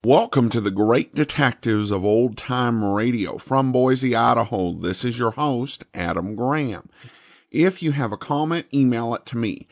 Welcome to the Great Detectives of Old Time Radio from Boise, Idaho. This is your host, Adam Graham. If you have a comment, email it to me,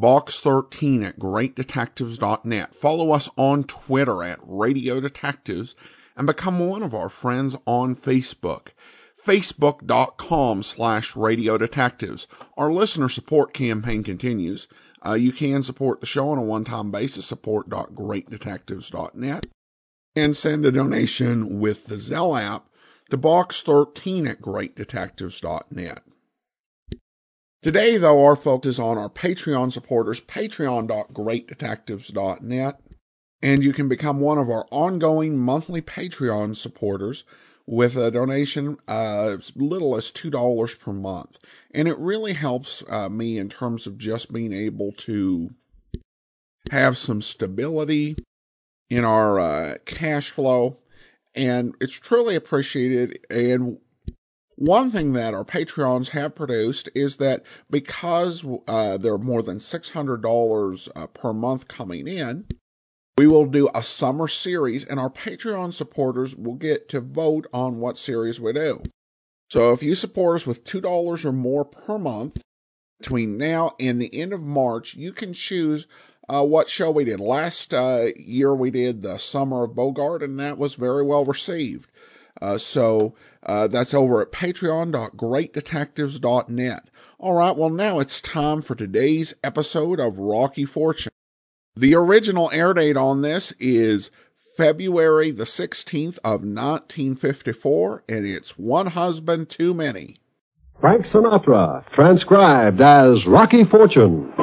box13@greatdetectives.net. Follow us on Twitter at Radio Detectives and become one of our friends on Facebook, facebook.com/Radio Detectives. Our listener support campaign continues. You can support the show on a one-time basis, support.greatdetectives.net. And send a donation with the Zelle app to box13@greatdetectives.net. Today, though, our focus is on our Patreon supporters, patreon.greatdetectives.net, and you can become one of our ongoing monthly Patreon supporters with a donation as little as $2 per month. And it really helps me in terms of just being able to have some stability in our cash flow, and it's truly appreciated. And one thing that our Patreons have produced is that because there are more than $600 per month coming in, we will do a summer series, and our Patreon supporters will get to vote on what series we do. So if you support us with $2 or more per month between now and the end of March, you can choose what show we did. Last year we did the Summer of Bogart, and that was very well received. So that's over at patreon.greatdetectives.net. All right, well, now it's time for today's episode of Rocky Fortune. The original air date on this is February the 16th of 1954, and it's One Husband Too Many. Frank Sinatra, transcribed as Rocky Fortune.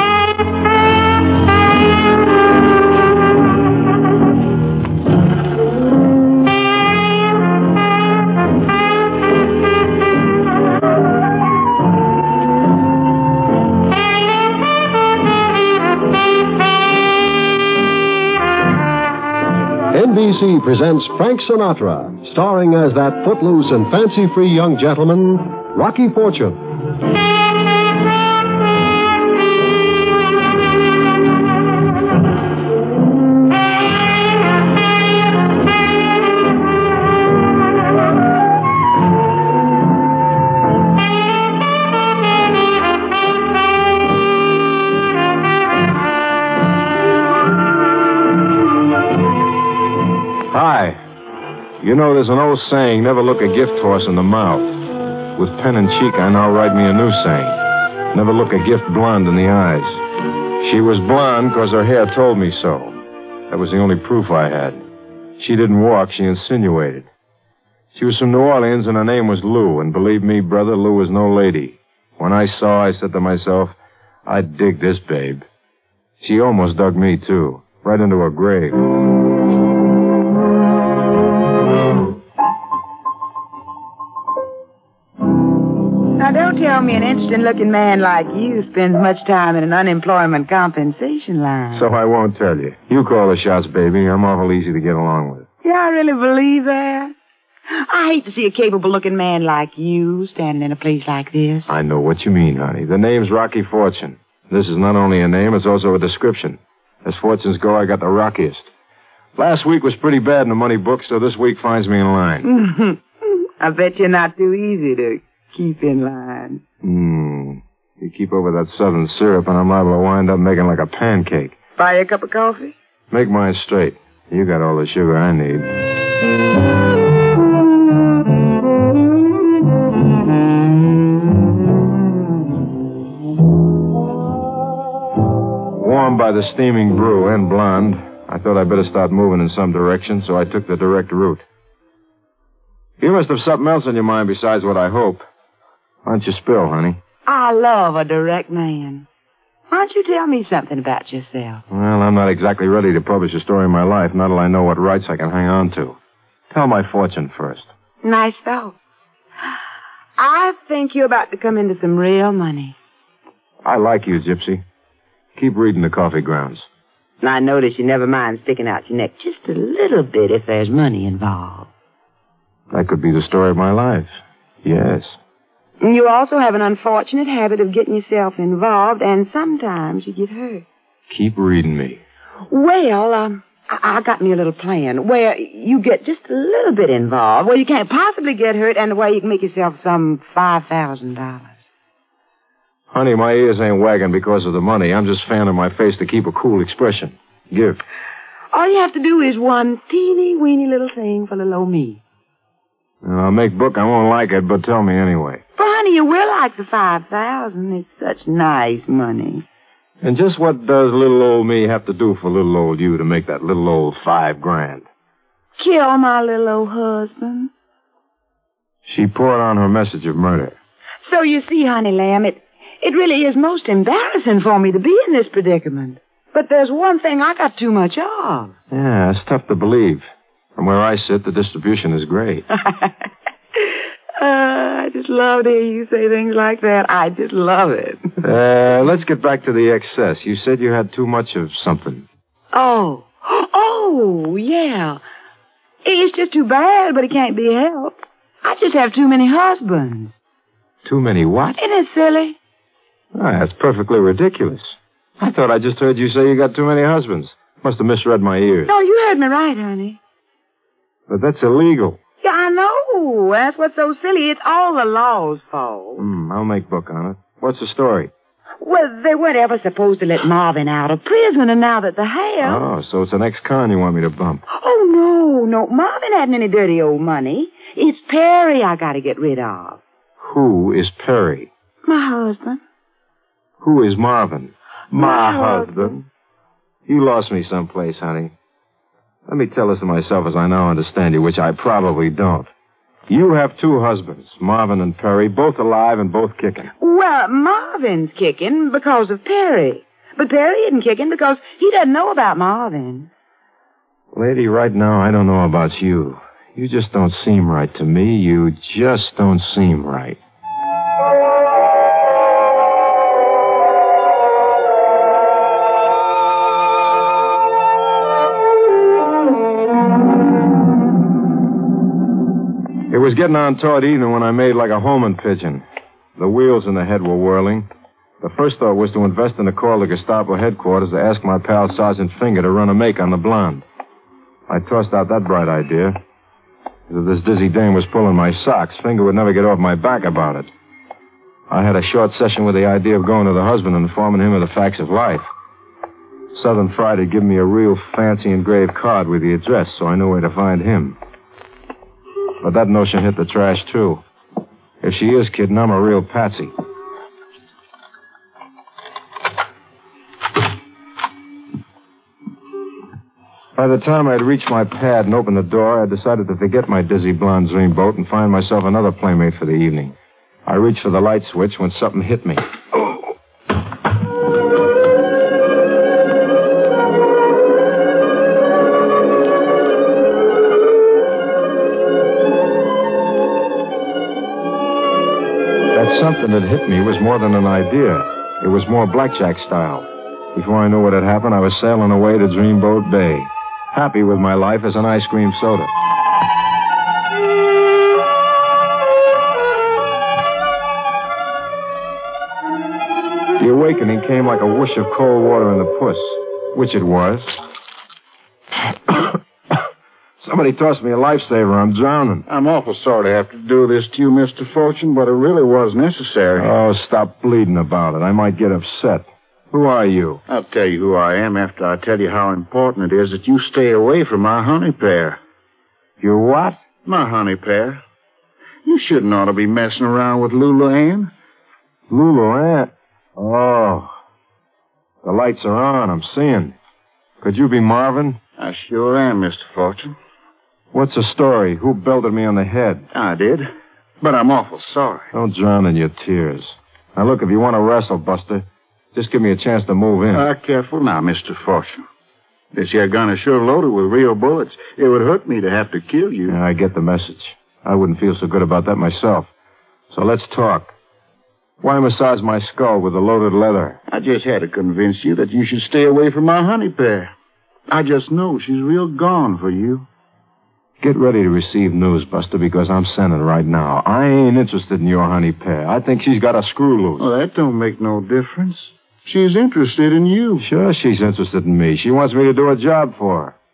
NBC presents Frank Sinatra, starring as that footloose and fancy-free young gentleman, Rocky Fortune. Hi. You know, there's an old saying, never look a gift horse in the mouth. With pen and cheek, I now write me a new saying. Never look a gift blonde in the eyes. She was blonde because her hair told me so. That was the only proof I had. She didn't walk, she insinuated. She was from New Orleans, and her name was Lou, and believe me, brother, Lou was no lady. When I saw, I said to myself, I'd dig this babe. She almost dug me, too, right into her grave. Now, don't tell me an interesting-looking man like you spends much time in an unemployment compensation line. So I won't tell you. You call the shots, baby. I'm awful easy to get along with. Yeah, I really believe that. I hate to see a capable-looking man like you standing in a place like this. I know what you mean, honey. The name's Rocky Fortune. This is not only a name, it's also a description. As fortunes go, I got the rockiest. Last week was pretty bad in the money book, so this week finds me in line. I bet you're not too easy to keep in line. You keep over that southern syrup, and I'm liable to wind up making like a pancake. Buy you a cup of coffee? Make mine straight. You got all the sugar I need. Warmed by the steaming brew and blonde, I thought I'd better start moving in some direction, so I took the direct route. You must have something else on your mind besides what I hope. Why don't you spill, honey? I love a direct man. Why don't you tell me something about yourself? Well, I'm not exactly ready to publish a story of my life, not till I know what rights I can hang on to. Tell my fortune first. Nice thought. I think you're about to come into some real money. I like you, Gypsy. Keep reading the coffee grounds. I notice you never mind sticking out your neck just a little bit if there's money involved. That could be the story of my life. Yes. You also have an unfortunate habit of getting yourself involved, and sometimes you get hurt. Keep reading me. Well, I got me a little plan where you get just a little bit involved, where you can't possibly get hurt, and the way you can make yourself some $5,000. Honey, my ears ain't wagging because of the money. I'm just fanning my face to keep a cool expression. Give. All you have to do is one teeny-weeny little thing for little old me. I'll make book I won't like it, but tell me anyway. Well, honey, you will like the $5,000. It's such nice money. And just what does little old me have to do for little old you to make that little old $5,000? Kill my little old husband. She poured on her message of murder. So you see, honey lamb, it really is most embarrassing for me to be in this predicament. But there's one thing I got too much of. Yeah, it's tough to believe. From where I sit, the distribution is great. I just love to hear you say things like that. I just love it. Let's get back to the excess. You said you had too much of something. Oh, yeah. It's just too bad, but it can't be helped. I just have too many husbands. Too many what? Isn't it silly? That's perfectly ridiculous. I thought I just heard you say you got too many husbands. Must have misread my ears. No, you heard me right, honey. But that's illegal. Yeah, I know. That's what's so silly. It's all the law's fault. I'll make book on it. What's the story? Well, they weren't ever supposed to let Marvin out of prison, and now that they have... Oh, so it's an ex-con you want me to bump. Oh, no. Marvin hadn't any dirty old money. It's Perry I gotta get rid of. Who is Perry? My husband. Who is Marvin? My husband. You lost me someplace, honey. Let me tell this to myself as I now understand you, which I probably don't. You have two husbands, Marvin and Perry, both alive and both kicking. Well, Marvin's kicking because of Perry. But Perry isn't kicking because he doesn't know about Marvin. Lady, right now, I don't know about you. You just don't seem right to me. You just don't seem right. It was getting on toward evening when I made like a homing pigeon. The wheels in the head were whirling. The first thought was to invest in a call to Gestapo headquarters to ask my pal Sergeant Finger to run a make on the blonde. I tossed out that bright idea. If this dizzy dame was pulling my socks, Finger would never get off my back about it. I had a short session with the idea of going to the husband and informing him of the facts of life. Southern Fried had given me a real fancy engraved card with the address, so I knew where to find him. But that notion hit the trash, too. If she is kidding, I'm a real patsy. By the time I'd reached my pad and opened the door, I decided to forget my dizzy blonde dreamboat and find myself another playmate for the evening. I reached for the light switch when something hit me. Something that hit me was more than an idea. It was more blackjack style. Before I knew what had happened, I was sailing away to Dreamboat Bay, happy with my life as an ice cream soda. The awakening came like a whoosh of cold water in the puss, which it was. Somebody tossed me a lifesaver. I'm drowning. I'm awful sorry to have to do this to you, Mr. Fortune, but it really was necessary. Oh, stop bleeding about it. I might get upset. Who are you? I'll tell you who I am after I tell you how important it is that you stay away from my honey pear. Your what? My honey pear. You shouldn't ought to be messing around with Lulu Ann. Lulu Ann? Oh. The lights are on. I'm seeing. Could you be Marvin? I sure am, Mr. Fortune. What's the story? Who belted me on the head? I did. But I'm awful sorry. Don't drown in your tears. Now, look, if you want to wrestle, Buster, just give me a chance to move in. Careful now, Mr. Fortune. This here gun is sure loaded with real bullets. It would hurt me to have to kill you. Yeah, I get the message. I wouldn't feel so good about that myself. So let's talk. Why massage my skull with the loaded leather? I just had to convince you that you should stay away from my honey pear. I just know she's real gone for you. Get ready to receive news, Buster, because I'm sending right now. I ain't interested in your honey pear. I think she's got a screw loose. Well, that don't make no difference. She's interested in you. Sure, she's interested in me. She wants me to do a job for her.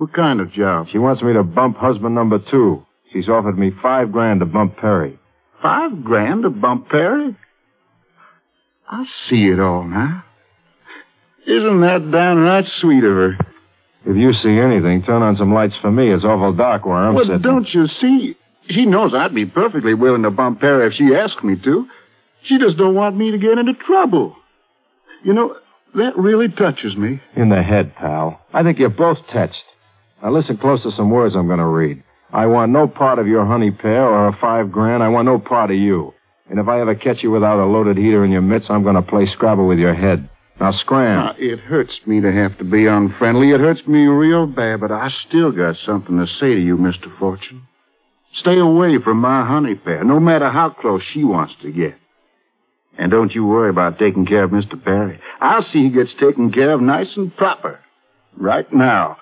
What kind of job? She wants me to bump husband number 2. She's offered me $5,000 to bump Perry. $5,000 to bump Perry? I see it all now. Isn't that downright sweet of her? If you see anything, turn on some lights for me. It's awful dark where I'm sitting. Don't you see? She knows I'd be perfectly willing to bump Perry if she asked me to. She just don't want me to get into trouble. You know, that really touches me. In the head, pal. I think you're both touched. Now listen close to some words I'm going to read. I want no part of your honey pear or a $5,000. I want no part of you. And if I ever catch you without a loaded heater in your mitts, I'm going to play Scrabble with your head. Now scram. It hurts me to have to be unfriendly. It hurts me real bad, but I still got something to say to you, Mr. Fortune. Stay away from my honey pear, no matter how close she wants to get. And don't you worry about taking care of Mr. Perry. I'll see he gets taken care of nice and proper. Right now.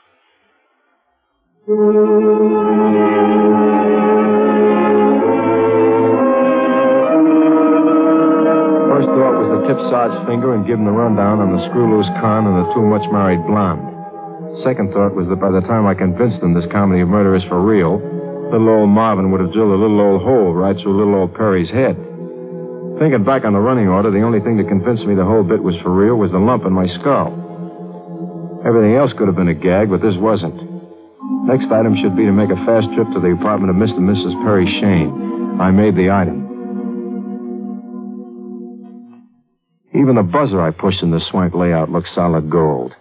First thought was to tip Sarge's finger and give him the rundown on the screw-loose con and the too-much-married blonde. Second thought was that by the time I convinced them this comedy of murder is for real, little old Marvin would have drilled a little old hole right through little old Perry's head. Thinking back on the running order, the only thing that convinced me the whole bit was for real was the lump in my skull. Everything else could have been a gag, but this wasn't. Next item should be to make a fast trip to the apartment of Mr. and Mrs. Perry Shane. I made the item. Even the buzzer I pushed in the swank layout looked solid gold.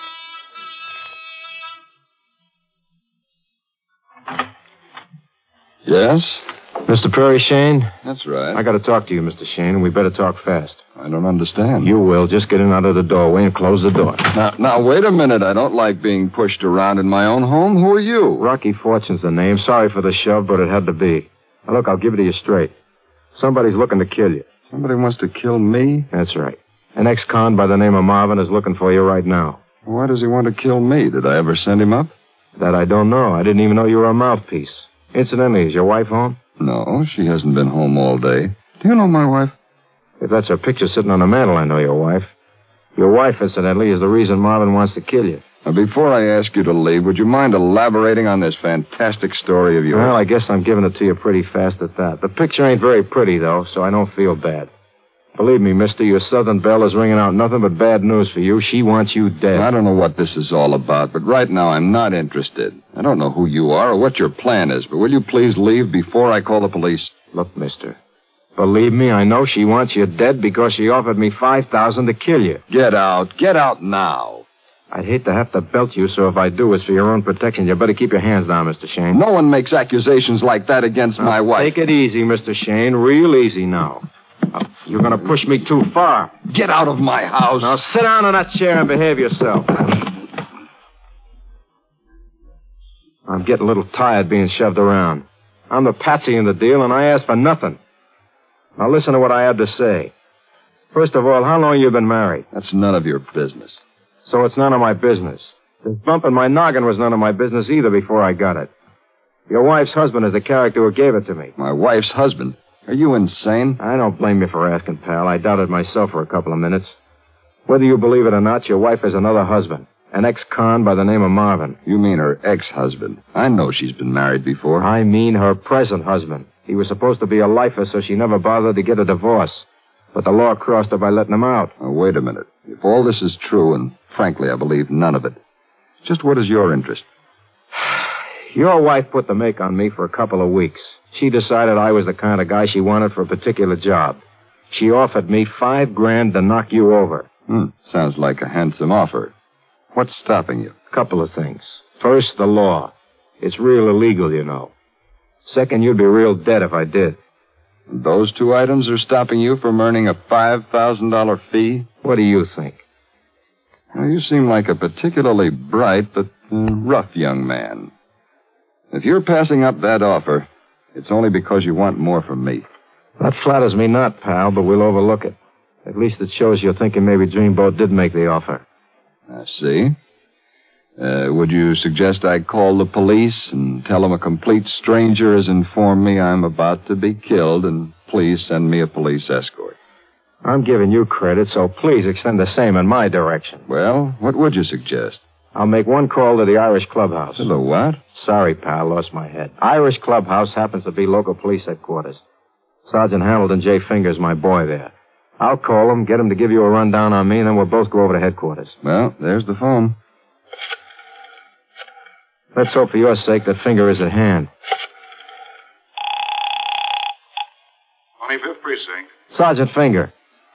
Yes? Mr. Perry Shane? That's right. I got to talk to you, Mr. Shane, and we better talk fast. I don't understand. You will. Just get in out of the doorway and close the door. Now, wait a minute. I don't like being pushed around in my own home. Who are you? Rocky Fortune's the name. Sorry for the shove, but it had to be. Now, look, I'll give it to you straight. Somebody's looking to kill you. Somebody wants to kill me? That's right. An ex-con by the name of Marvin is looking for you right now. Why does he want to kill me? Did I ever send him up? That I don't know. I didn't even know you were a mouthpiece. Incidentally, is your wife home? No, she hasn't been home all day. Do you know my wife? If that's her picture sitting on the mantel, I know your wife. Your wife, incidentally, is the reason Marvin wants to kill you. Now, before I ask you to leave, would you mind elaborating on this fantastic story of yours? Well, I guess I'm giving it to you pretty fast at that. The picture ain't very pretty, though, so I don't feel bad. Believe me, mister, your Southern Belle is ringing out nothing but bad news for you. She wants you dead. I don't know what this is all about, but right now I'm not interested. I don't know who you are or what your plan is, but will you please leave before I call the police? Look, mister, believe me, I know she wants you dead because she offered me $5,000 to kill you. Get out. Get out now. I'd hate to have to belt you, so if I do, it's for your own protection. You better keep your hands down, Mr. Shane. No one makes accusations like that against my wife. Take it easy, Mr. Shane. Real easy now. You're going to push me too far. Get out of my house. Now sit down in that chair and behave yourself. I'm getting a little tired being shoved around. I'm the patsy in the deal, and I asked for nothing. Now listen to what I have to say. First of all, how long have you been married? That's none of your business. So it's none of my business. This bump in my noggin was none of my business either before I got it. Your wife's husband is the character who gave it to me. My wife's husband? Are you insane? I don't blame you for asking, pal. I doubted myself for a couple of minutes. Whether you believe it or not, your wife has another husband. An ex-con by the name of Marvin. You mean her ex-husband? I know she's been married before. I mean her present husband. He was supposed to be a lifer, so she never bothered to get a divorce. But the law crossed her by letting him out. Now, wait a minute. If all this is true, and frankly, I believe none of it, just what is your interest? Your wife put the make on me for a couple of weeks. She decided I was the kind of guy she wanted for a particular job. She offered me $5,000 to knock you over. Sounds like a handsome offer. What's stopping you? Couple of things. First, the law. It's real illegal, you know. Second, you'd be real dead if I did. And those two items are stopping you from earning a $5,000 fee? What do you think? Well, you seem like a particularly bright but rough young man. If you're passing up that offer, it's only because you want more from me. That flatters me not, pal, but we'll overlook it. At least it shows you're thinking maybe Dreamboat did make the offer. I see. Would you suggest I call the police and tell them a complete stranger has informed me I'm about to be killed, and please send me a police escort? I'm giving you credit, so please extend the same in my direction. Well, what would you suggest? I'll make one call to the Irish Clubhouse. To the what? Sorry, pal, lost my head. Irish Clubhouse happens to be local police headquarters. Sergeant Hamilton J. Finger's my boy there. I'll call him, get him to give you a rundown on me, and then we'll both go over to headquarters. Well, there's the phone. Let's hope for your sake that Finger is at hand. 25th Precinct. Sergeant Finger.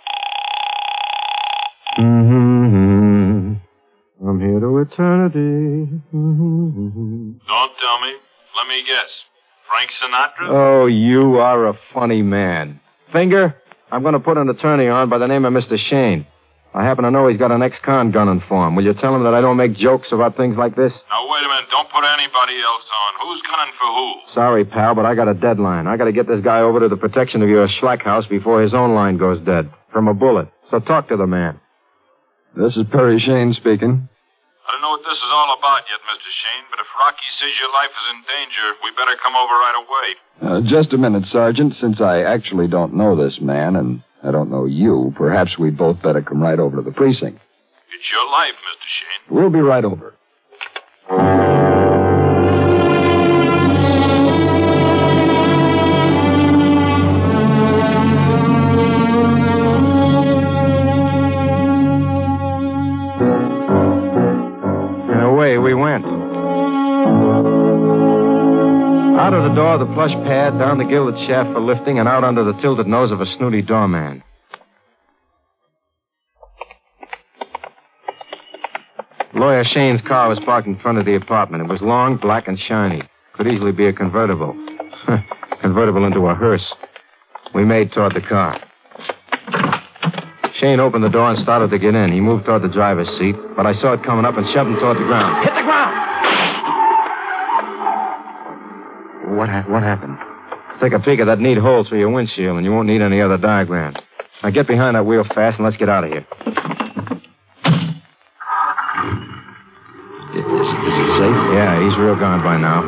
I'm here to eternity. Don't tell me. Let me guess. Frank Sinatra? Oh, you are a funny man. Finger, I'm going to put an attorney on by the name of Mr. Shane. I happen to know he's got an ex-con gunning for him. Will you tell him that I don't make jokes about things like this? Now, wait a minute. Don't put anybody else on. Who's gunning for who? Sorry, pal, but I got a deadline. I got to get this guy over to the protection of your Schlack house before his own line goes dead. From a bullet. So talk to the man. This is Perry Shane speaking. I don't know what this is all about yet, Mr. Shane, but if Rocky says your life is in danger, we better come over right away. Just a minute, Sergeant. Since I actually don't know this man, and I don't know you, perhaps we'd both better come right over to the precinct. It's your life, Mr. Shane. We'll be right over. We went. Out of the door of the plush pad, down the gilded shaft for lifting, and out under the tilted nose of a snooty doorman. Lawyer Shane's car was parked in front of the apartment. It was long, black, and shiny. Could easily be a convertible. Convertible into a hearse. We made toward the car. Shane opened the door and started to get in. He moved toward the driver's seat, but I saw it coming up and shoved him toward the ground. Hit the ground! What happened? Take a peek at that neat hole through your windshield, and you won't need any other diagrams. Now get behind that wheel fast, and let's get out of here. Is it safe? Yeah, he's real gone by now.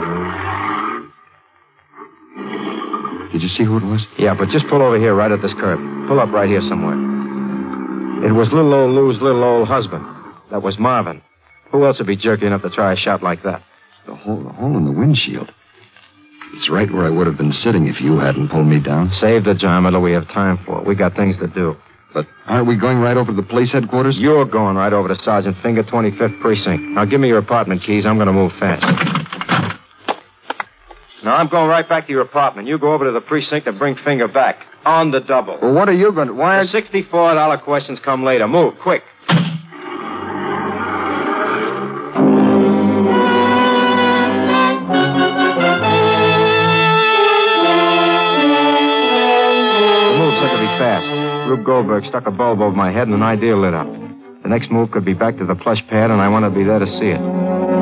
Did you see who it was? Yeah, but just pull over here right at this curb. Pull up right here somewhere. It was little old Lou's little old husband. That was Marvin. Who else would be jerky enough to try a shot like that? The hole in the windshield. It's right where I would have been sitting if you hadn't pulled me down. Save the drama till we have time for it. We got things to do. But aren't we going right over to the police headquarters? You're going right over to Sergeant Finger, 25th Precinct. Now give me your apartment keys. I'm going to move fast. Now I'm going right back to your apartment. You go over to the precinct and bring Finger back. On the double. Well, what are you going to... Why? The $64 questions come later. Move, quick. The move took to be fast. Rube Goldberg stuck a bulb over my head and an idea lit up. The next move could be back to the plush pad, and I wanted to be there to see it.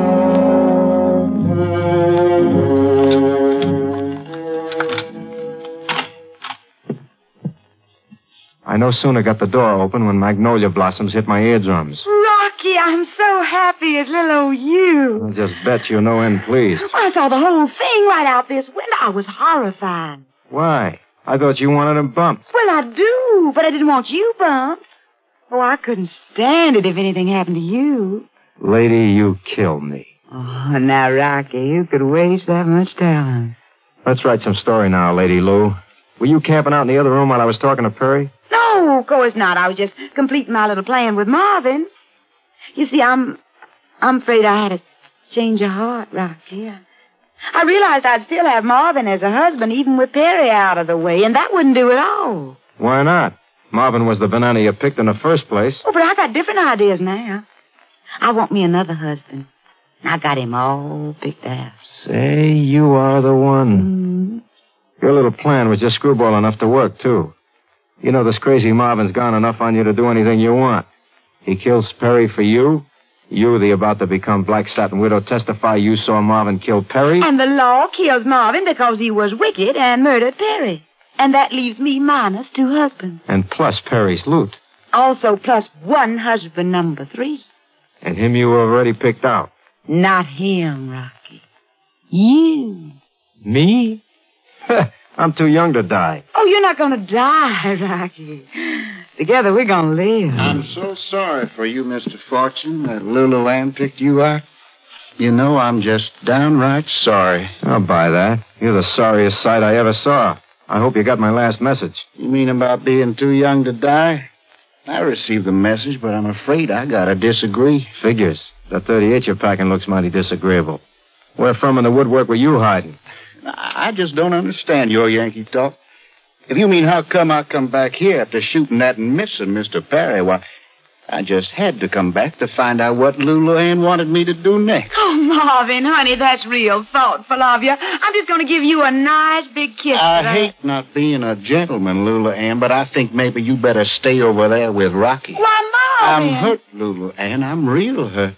I no sooner got the door open when magnolia blossoms hit my eardrums. Rocky, I'm so happy it's little old you. I'll just bet you're no end pleased. I saw the whole thing right out this window. I was horrified. Why? I thought you wanted him bumped. Well, I do, but I didn't want you bumped. Oh, I couldn't stand it if anything happened to you. Lady, you kill me. Oh, now, Rocky, you could waste that much talent. Let's write some story now, Lady Lou. Were you camping out in the other room while I was talking to Perry? No, of course not. I was just completing my little plan with Marvin. You see, I'm afraid I had a change of heart, Rocky. I realized I'd still have Marvin as a husband, even with Perry out of the way, and that wouldn't do at all. Why not? Marvin was the banana you picked in the first place. Oh, but I got different ideas now. I want me another husband. I got him all picked out. Say, you are the one. Your little plan was just screwball enough to work, too. You know this crazy Marvin's gone enough on you to do anything you want. He kills Perry for you. You, the about-to-become black satin widow, testify you saw Marvin kill Perry. And the law kills Marvin because he was wicked and murdered Perry. And that leaves me minus 2 husbands. And plus Perry's loot. Also plus 1 husband number 3. And him you already picked out. Not him, Rocky. You. Me? I'm too young to die. Oh, you're not going to die, Rocky. Together we're gonna live. I'm so sorry for you, Mr. Fortune, that Lulu Ann picked you out. You know, I'm just downright sorry. I'll buy that. You're the sorriest sight I ever saw. I hope you got my last message. You mean about being too young to die? I received the message, but I'm afraid I gotta disagree. Figures. That 38 you're packing looks mighty disagreeable. Where from in the woodwork were you hiding? I just don't understand your Yankee talk. If you mean how come I come back here after shooting that and missing Mr. Perry, why, I just had to come back to find out what Lulu Ann wanted me to do next. Oh, Marvin, honey, that's real thoughtful of you. I'm just going to give you a nice big kiss. I hate not being a gentleman, Lulu Ann, but I think maybe you better stay over there with Rocky. Why, Marvin? I'm hurt, Lulu Ann. I'm real hurt.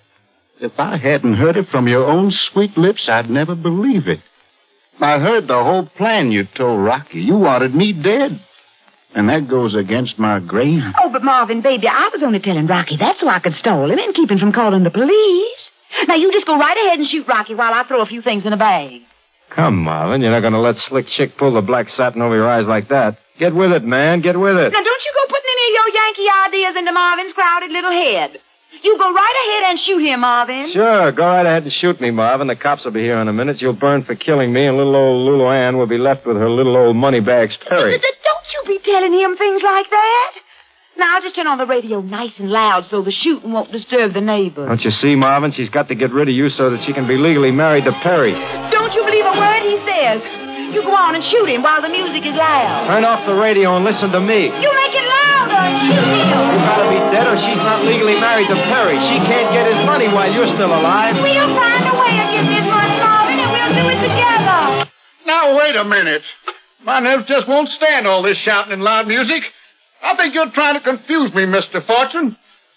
If I hadn't heard it from your own sweet lips, I'd never believe it. I heard the whole plan you told Rocky. You wanted me dead. And that goes against my grain. Oh, but Marvin, baby, I was only telling Rocky that so I could stall him and keep him from calling the police. Now, you just go right ahead and shoot Rocky while I throw a few things in a bag. Come, Marvin, you're not going to let Slick Chick pull the black satin over your eyes like that. Get with it, man. Get with it. Now, don't you go putting any of your Yankee ideas into Marvin's crowded little head. You go right ahead and shoot him, Marvin. Sure, go right ahead and shoot me, Marvin. The cops will be here in a minute. You'll burn for killing me, and little old Lulu Ann will be left with her little old moneybags Perry. Don't you be telling him things like that. Now, I'll just turn on the radio nice and loud so the shooting won't disturb the neighbors. Don't you see, Marvin? She's got to get rid of you so that she can be legally married to Perry. Don't you believe a word he says. You go on and shoot him while the music is loud. Turn off the radio and listen to me. You make it louder and shoot him. You gotta be dead or she's not legally married to Perry. She can't get his money while you're still alive. We'll find a way to get this much, Marvin, and we'll do it together. Now, wait a minute. My nerves just won't stand all this shouting and loud music. I think you're trying to confuse me, Mr. Fortune.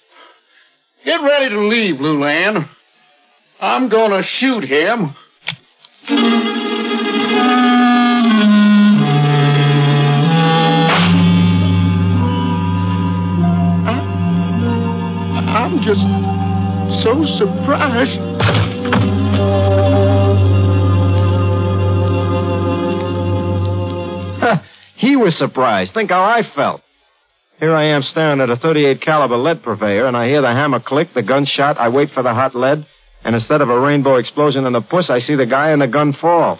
Get ready to leave, Lulu Ann. I'm gonna shoot him. I'm just so surprised. He was surprised. Think how I felt. Here I am staring at a 38 caliber lead purveyor, and I hear the hammer click, the gunshot. I wait for the hot lead, and instead of a rainbow explosion in the puss, I see the guy and the gun fall.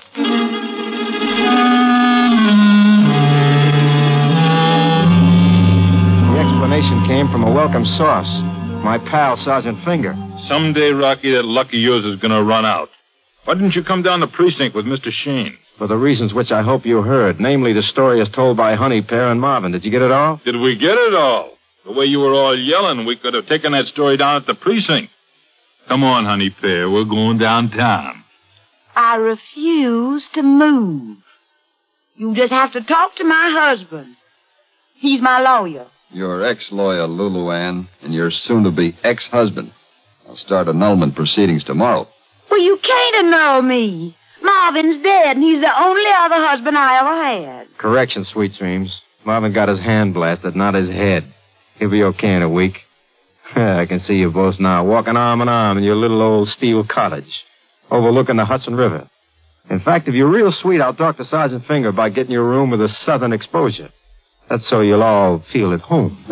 The explanation came from a welcome source, my pal, Sergeant Finger. Someday, Rocky, that luck of yours is going to run out. Why didn't you come down the precinct with Mr. Shane? For the reasons which I hope you heard, namely the story as told by Honey Pear and Marvin. Did you get it all? Did we get it all? The way you were all yelling, we could have taken that story down at the precinct. Come on, Honey Pear, we're going downtown. I refuse to move. You just have to talk to my husband. He's my lawyer. Your ex-lawyer, Lulu Ann, and your soon-to-be ex-husband. I'll start annulment proceedings tomorrow. Well, you can't annul me. Marvin's dead, and he's the only other husband I ever had. Correction, Sweet Dreams. Marvin got his hand blasted, not his head. He'll be okay in a week. I can see you both now, walking arm in arm in your little old steel cottage, overlooking the Hudson River. In fact, if you're real sweet, I'll talk to Sergeant Finger about getting you a room with a southern exposure. That's so you'll all feel at home.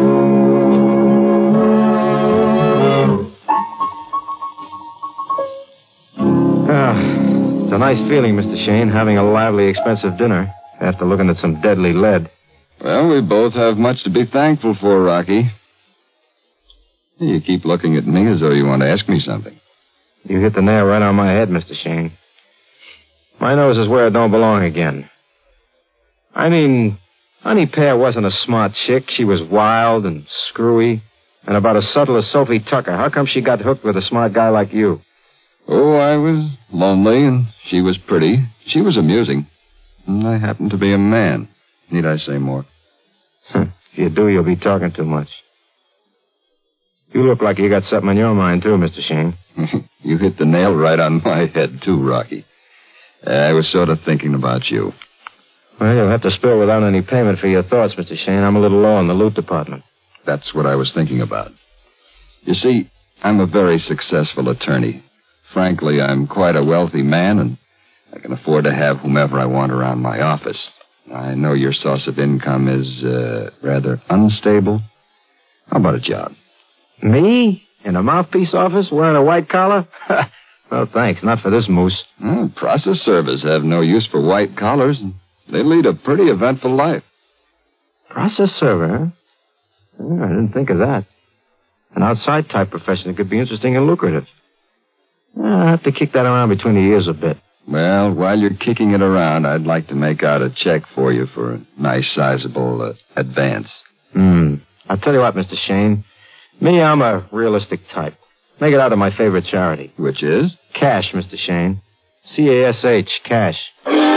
It's a nice feeling, Mr. Shane, having a lively, expensive dinner after looking at some deadly lead. Well, we both have much to be thankful for, Rocky. You keep looking at me as though you want to ask me something. You hit the nail right on my head, Mr. Shane. My nose is where it don't belong again. I mean, Honey Pear wasn't a smart chick. She was wild and screwy and about as subtle as Sophie Tucker. How come she got hooked with a smart guy like you? Oh, I was lonely, and she was pretty. She was amusing. And I happened to be a man. Need I say more? If you do, you'll be talking too much. You look like you got something on your mind, too, Mr. Shane. You hit the nail right on my head, too, Rocky. I was sort of thinking about you. Well, you'll have to spill without any payment for your thoughts, Mr. Shane. I'm a little low in the loot department. That's what I was thinking about. You see, I'm a very successful attorney. Frankly, I'm quite a wealthy man, and I can afford to have whomever I want around my office. I know your source of income is rather unstable. How about a job? Me? In a mouthpiece office wearing a white collar? No, thanks. Not for this moose. Well, process servers have no use for white collars. They lead a pretty eventful life. Process server, huh? Oh, I didn't think of that. An outside type profession that could be interesting and lucrative. I have to kick that around between the ears a bit. Well, while you're kicking it around, I'd like to make out a check for you for a nice, sizable advance. I'll tell you what, Mr. Shane. Me, I'm a realistic type. Make it out of my favorite charity. Which is? Cash, Mr. Shane. C-A-S-H, cash.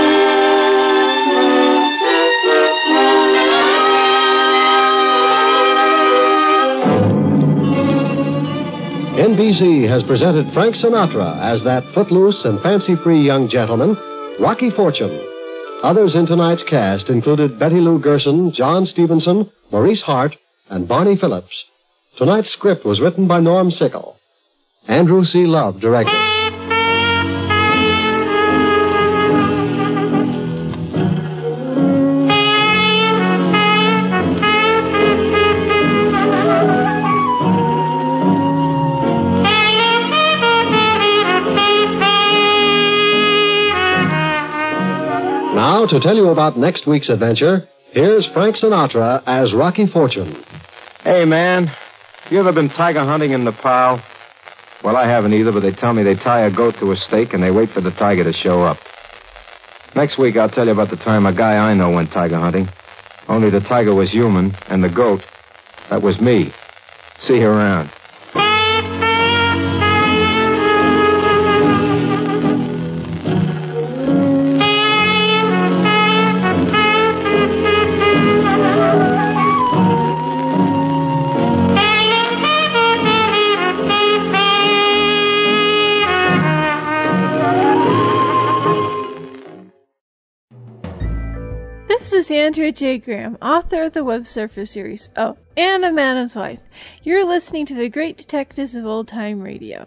NBC has presented Frank Sinatra as that footloose and fancy-free young gentleman, Rocky Fortune. Others in tonight's cast included Betty Lou Gerson, John Stevenson, Maurice Hart, and Barney Phillips. Tonight's script was written by Norm Sickle. Andrew C. Love directed. Now, to tell you about next week's adventure, here's Frank Sinatra as Rocky Fortune. Hey, man. You ever been tiger hunting in Nepal? Well, I haven't either, but they tell me they tie a goat to a stake and they wait for the tiger to show up. Next week, I'll tell you about the time a guy I know went tiger hunting. Only the tiger was human, and the goat, that was me. See you around. This is Andrea J. Graham, author of the Web Surfer series. Oh, and a Madam's Wife. You're listening to The Great Detectives of Old Time Radio.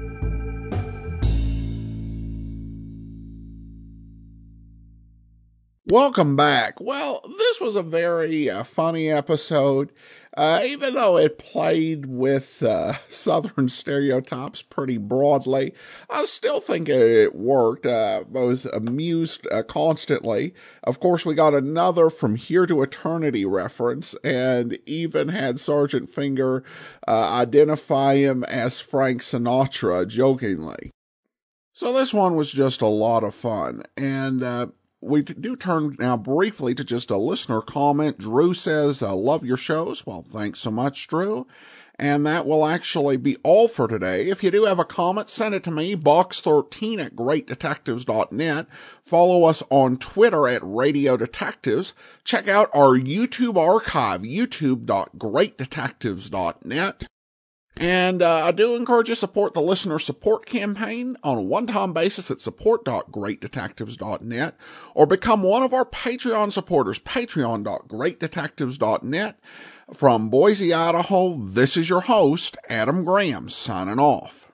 Welcome back. Well, this was a very funny episode. Even though it played with Southern stereotypes pretty broadly, I still think it worked. I was amused constantly. Of course, we got another From Here to Eternity reference, and even had Sergeant Finger identify him as Frank Sinatra, jokingly. So this one was just a lot of fun, and we do turn now briefly to just a listener comment. Drew says, love your shows. Well, thanks so much, Drew. And that will actually be all for today. If you do have a comment, send it to me, box13@greatdetectives.net. Follow us on Twitter at Radio Detectives. Check out our YouTube archive, youtube.greatdetectives.net. And I do encourage you to support the listener support campaign on a one-time basis at support.greatdetectives.net, or become one of our Patreon supporters, patreon.greatdetectives.net. From Boise, Idaho, this is your host, Adam Graham, signing off.